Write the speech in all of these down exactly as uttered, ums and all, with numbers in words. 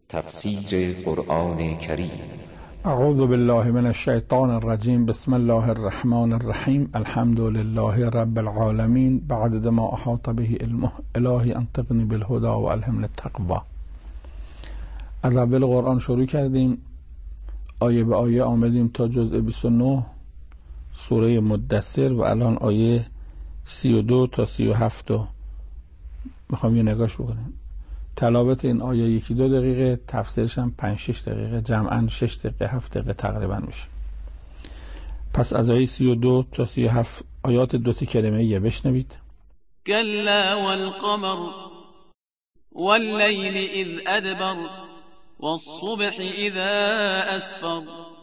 تفسیر قرآن کریم. اعوذ بالله من الشیطان الرجیم. بسم الله الرحمن الرحیم. الحمد لله رب العالمین. بعد ما احاط به علمه الهی انطقنی بالهدى و الهمنی التقوی. از اول قرآن شروع کردیم، آیه به آیه آمدیم تا جزء بیست و نه سوره مدثر و الان آیه سی و دو تا سی و هفت رو میخوام یه نگاش بکنیم. تلاوت این آیه یکی دو دقیقه، تفسیرش هم پنج شش دقیقه، جمعاً شش دقیقه هفت دقیقه تقریبا میشه. پس از آیه سی و دو تا سی و هفت آیات دو سی کلمه یه بشنوید. كلا والقمر والليل إذ أدبر والصبح إذا أسفر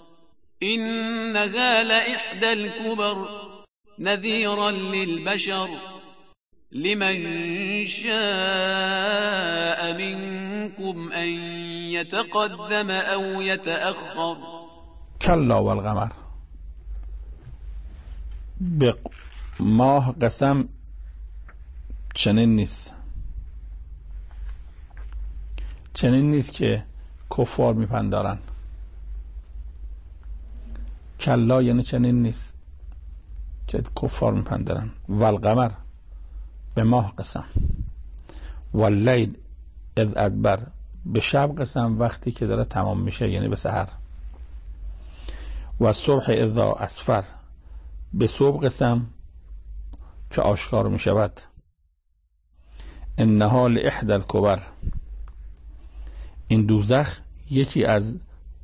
إنها لإحدى الكبر نذيرا للبشر لمن شاء منكم أن يتقدم أو يتأخر. کلا والقمر، به ماه قسم چنین نیست، چنین نیست که کفار میپندارن. کلا یعنی چنین نیست که کفار میپندارن. والقمر، به ماه قسم. واللیل اذ ادبر، به شب قسم وقتی که داره تمام میشه، یعنی به سحر. و صبح اذا اسفر، به صبح قسم که آشکار میشود. انها لاحدی الکبر، این دوزخ یکی از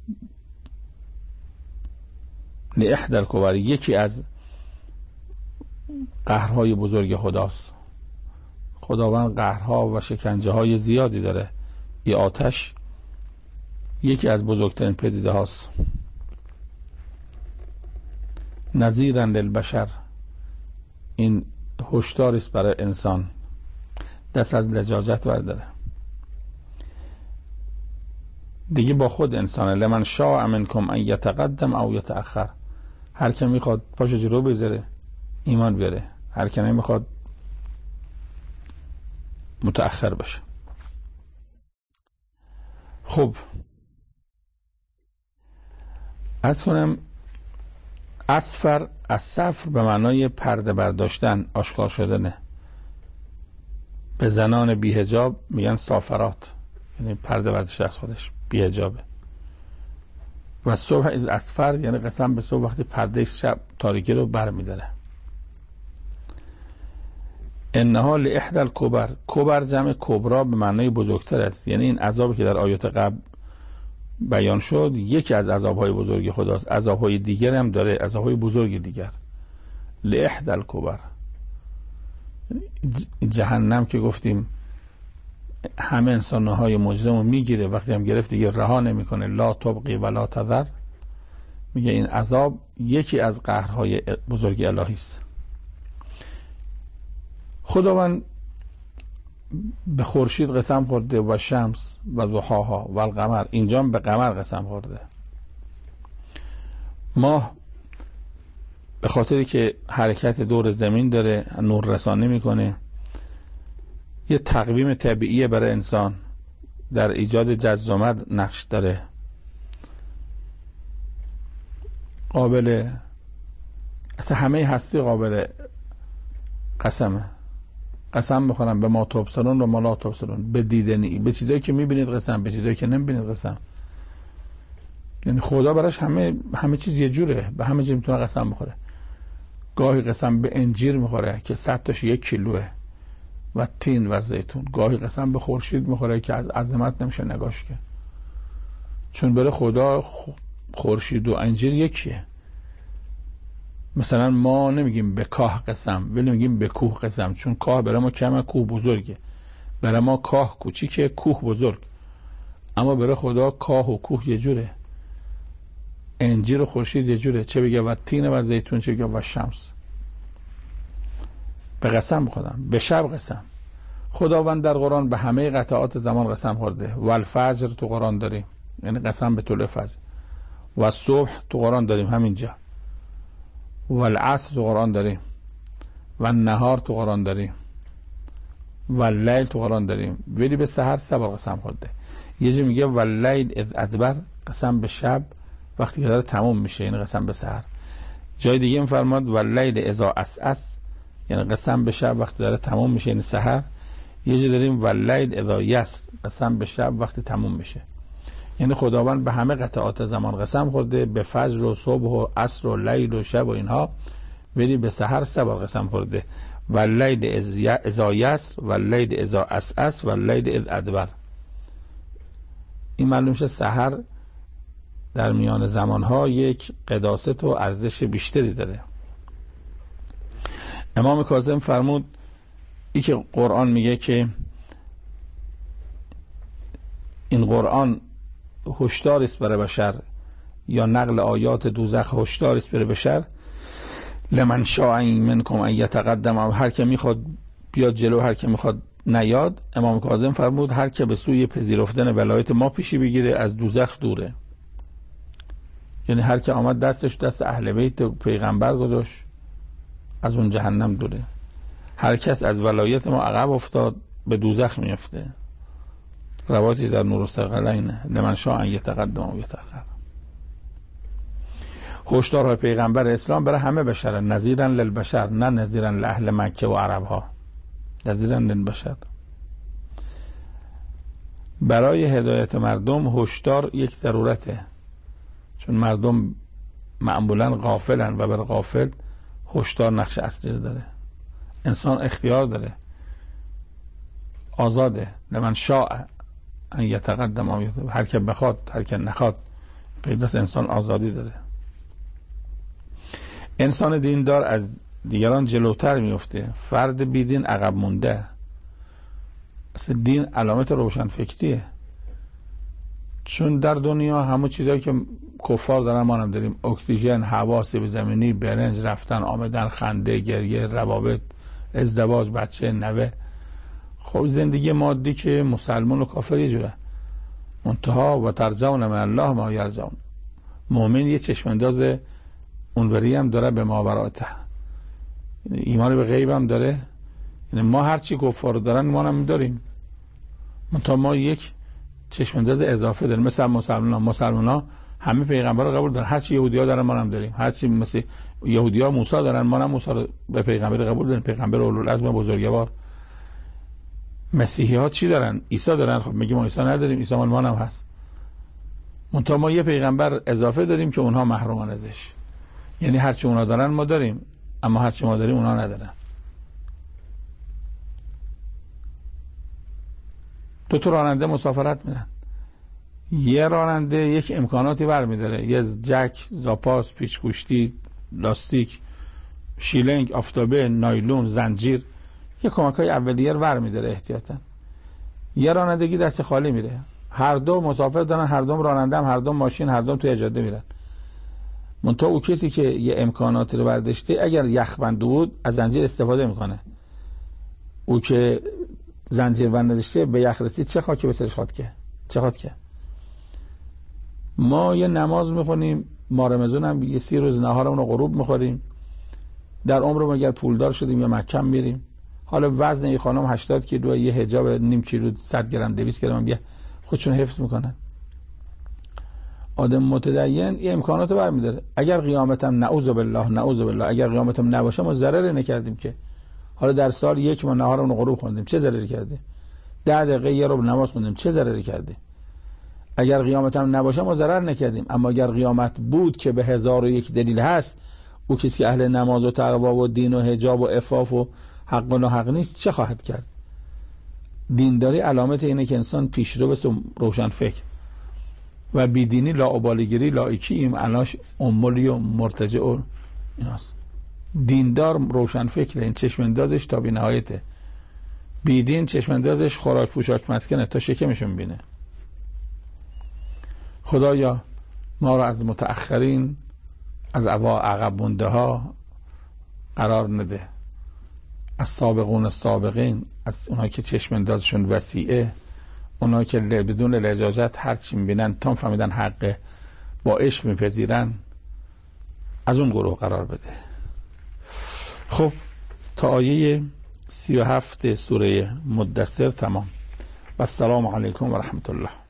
لاحدی الکبر یکی از قهرهای بزرگ خداست. خداوند قهرها و شکنجه های زیادی داره. این آتش یکی از بزرگترین پدیده هاست. نذیرا للبشر، این هشداری است برای انسان، دست از لجاجت برداره. دیگه با خود انسانه. لمن شاء منکم ان یتقدم او یتأخر، هر که میخواد پاشو جلو بذاره ایمان بیاره، هر که نمیخواد متأخر بشه. خب عرض کنم اسفر از صفر به معنای پرده برداشتن، آشکار شدنه. به زنان بی حجاب میگن صافرات، یعنی پرده برداشته از خودش، بی حجابه. و صبح از اسفر یعنی قسم به صبح وقتی پرده شب تاریکی رو بر میداره. انها لاحدی الکبر، کبر جمع کبرا به معنای بزرگتر است، یعنی این عذابی که در آیات قبل بیان شد یکی از عذابهای بزرگ خداست. عذابهای دیگر هم داره، عذابهای بزرگ دیگر. لاحدی الکبر، جهنم که گفتیم همه انسانهای مجرم رو میگیره، وقتی هم گرفت دیگه رها نمیکنه. لا تبقی ولا تذر، میگه این عذاب یکی از قهرهای بزرگ الهی است. خداوند به خورشید قسم خورده و شمس و ضحاها و القمر، اینجا به قمر قسم خورده. ماه به خاطری که حرکت دور زمین داره، نور رسانی میکنه، یه تقویم طبیعی برای انسان، در ایجاد جذب و مد نقش داره. قابل اصلا همه هستی قابل قسمه. قسم بخورم به ما تبصرون و ما لا تبصرون، به دیدنی، به چیزایی که میبینید قسم، به چیزایی که نمیبینید قسم. یعنی خدا براش همه همه چیز یه جوره، به همه چیز میتونه قسم بخوره. گاهی قسم به انجیر میخوره که صد تاش یک کیلوه و تین و زیتون. گاهی قسم به خورشید میخوره که از عظمت نمیشه نگاش که، چون برای خدا خورشید و انجیر یکیه. مثلا ما نمیگیم به کاه قسم، ولی میگیم به کوه قسم، چون کاه برای ما کمه، کوه بزرگه. برای ما کاه کوچیکه، کوه بزرگ. اما برای خدا کاه و کوه یه جوره، انجیر و خورشید یه جوره. چه بگه و تین و زیتون، چه بگه و شمس. به قسم بخودم، به شب قسم. خداوند در قرآن به همه قطعات زمان قسم خورده. و الفجر تو قرآن داریم، یعنی قسم به طلوع فجر. و صبح تو قرآن داریم همینجا. و العصر تو قرآن داریم. و نهار تو قرآن داریم. و لیل تو قرآن داریم. ولی به سحر سه بار قسم خورده. یه جا میگه واللیل اذ ادبر، قسم به شب وقتی که داره تموم میشه، یعنی قسم به سحر. جای دیگه میفرماد واللیل اذا عسعس، یعنی قسم به شب وقتی داره تموم میشه، یعنی سحر. یه جا داریم واللیل اذا یسر، قسم به شب وقتی تموم میشه. یعنی خداوند به همه قطعات زمان قسم خورده، به فجر و صبح و عصر و لیل و شب و اینها، ولی به سحر سه بار قسم خورده. واللیل اذا یسر، واللیل اذا عسعس، واللیل اذ ادبر. این معلوم شه سحر در میان زمانها یک قداست و ارزش بیشتری داره. امام کاظم فرمود ای که قرآن میگه که این قرآن هشدار است برای بشر، یا نقل آیات دوزخ هشدار است برای بشر، لمن شاء منکم ان یتقدم، هر که میخواد بیاد جلو، هر که میخواد نیاد. امام کاظم فرمود هر که به سوی پذیرفتن ولایت ما پیشی بگیره از دوزخ دوره. یعنی هر که آمد دستش دست اهل بیت پیغمبر گذاشت، از اون جهنم دوره. هر کس از ولایت ما عقب افتاد به دوزخ میفته. روایتی در نور الثقلین لمن شاء ان یتقدم و یتأخر. هشدارهای پیغمبر اسلام برای همه بشر، نذیرا للبشر، نه نذیرا لاهل مکه و عرب ها، نذیرا للبشر. برای هدایت مردم هشدار یک ضرورته، چون مردم معمولا غافلن و بر غافل هشدار نقش اصلی داره. انسان اختیار داره، آزاده. لمن شاء ان یتقدم و یتأخر، هر که بخواد، هر که نخواد. پیداست انسان آزادی داره. انسان دیندار از دیگران جلوتر میفته، فرد بیدین عقب مونده. اصلا دین علامت روشن فکریه، چون در دنیا همه چیزایی که کفار دارن ما هم داریم. اکسیژن، هوا، سیب زمینی، برنج، رفتن آمدن، خنده، گریه، روابط، ازدواج، بچه، نوه. خب زندگی مادی که مسلمان و کافر یه جوره. منتها و ترجون من الله ما یرجون. مؤمن یه چشمانداز اونوری هم داره به ماوراء، ایمان به غیب هم داره. یعنی ما هر چی کفار دارن ما هم داریم، منتها ما یک چشمانداز اضافه داریم. مثلا مسلمان مسلمان همه پیغمبر رو قبول دارن، هر چی یهودی‌ها دارن ما هم داریم. هر چی مثل یهودی‌ها موسی دارن ما هم موسی رو به پیغمبر قبول داریم، پیغمبر اولوالعزم بزرگوار. مسیحی‌ها چی دارن؟ عیسی دارن. خب میگیم ما عیسی نداریم، عیسی مال ما هم هست. منتها ما یه پیغمبر اضافه داریم که اونها محرومن ازش. یعنی هر چی اونها دارن ما داریم، اما هر چی ما داریم اونها ندارن. دو تا راننده مسافرت میرن، یه راننده یک امکاناتی برمی‌داره، یه جک، زاپاس، پیچ‌گوشتی، لاستیک، شیلنگ، آفتابه، نایلون، زنجیر، یه کمک‌های اولیه رو برمی‌داره احتیاطاً. یه رانندگی دست خالی میره. هر دو مسافر دارن، هر دو راننده هم، هر دو ماشین، هر دو توی جاده میرن. منتها او کسی که یه امکاناتی رو برداشته اگر یخبند بود از زنجیر استفاده میکنه. او که زنجیر بند نداشته به یخ رسید چه خاکی به سرش خواهد که چه خواهد که. ما یه نماز میخونیم، ما رمضان هم یه سی روز نهارمون رو غروب میخوریم. در عمرم اگر پولدار شدیم یا مکه میریم. حالا وزن این خانم هشتاد کیلو، یه حجاب نیم کیلو، صد گرم، دویست گرم بیا خودشون حفظ میکنن. آدم متدین یه امکاناتو برمی‌داره. اگر قیامتم نعوذ بالله نعوذ بالله اگر قیامتم نباشه ما ضرری نکردیم که. حالا در سال یک ما نهارمون رو غروب خوندیم، چه ضرری کردیم؟ ده دقیقه یه رو نماز خوندیم، چه ضرری کردیم؟ اگر قیامتم نباشه ما ضرر نکردیم. اما اگر قیامت بود که به هزار و یک دلیل هست، او کسی که اهل نماز و تقوا و دین و حجاب و عفاف و حق و ناحق نیست چه خواهد کرد؟ دینداری علامت اینه که انسان پیشرو و روشن فکر و بیدینی، لاابالیگری، لایکی، این معناش امولی و مرتجع و ایناست. دیندار روشن فکره، این چشماندازش تا بی نهایته. بیدین چشماندازش خوراک پوشاک مسکنه تا شکمشون بینه. خدایا ما را از متأخرین، از عقب مونده ها قرار نده، از سابقون السابقین، از اونایی که چشماندازشون وسیعه، اونایی که بدون لجاجت هر چی میبینن تا فهمیدن حقه با عشق میپذیرن، از اون گروه قرار بده. خب تا آیه سی و هفت سوره مدثر تمام. و السلام علیکم و رحمت الله.